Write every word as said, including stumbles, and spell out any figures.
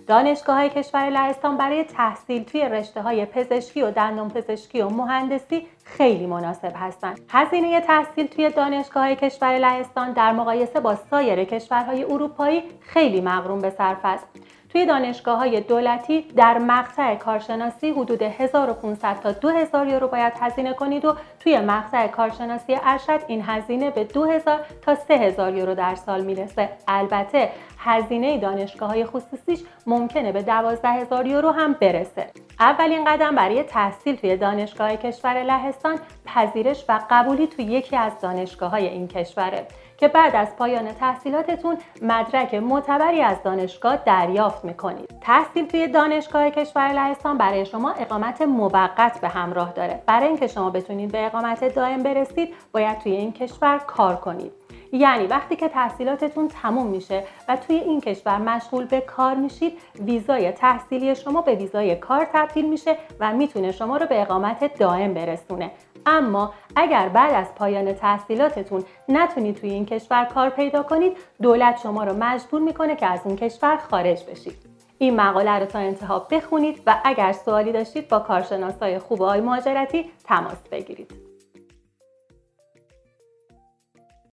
دانشگاه‌های کشور لهستان برای تحصیل توی رشته‌های پزشکی و دندانپزشکی و مهندسی خیلی مناسب هستند. هزینه تحصیل توی دانشگاه‌های کشور لهستان در مقایسه با سایر کشورهای اروپایی خیلی مقرون به صرف است. توی دانشگاه‌های دولتی در مقطع کارشناسی حدود هزار و پانصد تا دو هزار یورو باید هزینه کنید و توی مقطع کارشناسی ارشد این هزینه به دو هزار تا سه هزار یورو در سال میرسه. البته هزینه دانشگاه‌های خصوصیش ممکنه به دوازده هزار یورو هم برسه. اولین قدم برای تحصیل توی دانشگاه کشور لهستان پذیرش و قبولی توی یکی از دانشگاه‌های این کشوره که بعد از پایان تحصیلاتتون مدرک معتبری از دانشگاه دریافت میکنید. تحصیل توی دانشگاه کشور لهستان برای شما اقامت موقت به همراه داره. برای اینکه شما بتونید به اقامت دائم برسید باید توی این کشور کار کنید. یعنی وقتی که تحصیلاتتون تموم میشه و توی این کشور مشغول به کار میشید، ویزای تحصیلی شما به ویزای کار تبدیل میشه و میتونه شما رو به اقامت دائم برسونه. اما اگر بعد از پایان تحصیلاتتون نتونید توی این کشور کار پیدا کنید، دولت شما رو مجبور میکنه که از اون کشور خارج بشید. این مقاله رو تا انتها بخونید و اگر سوالی داشتید با کارشناسای خوب آقای مهاجرتی تماس بگیرید.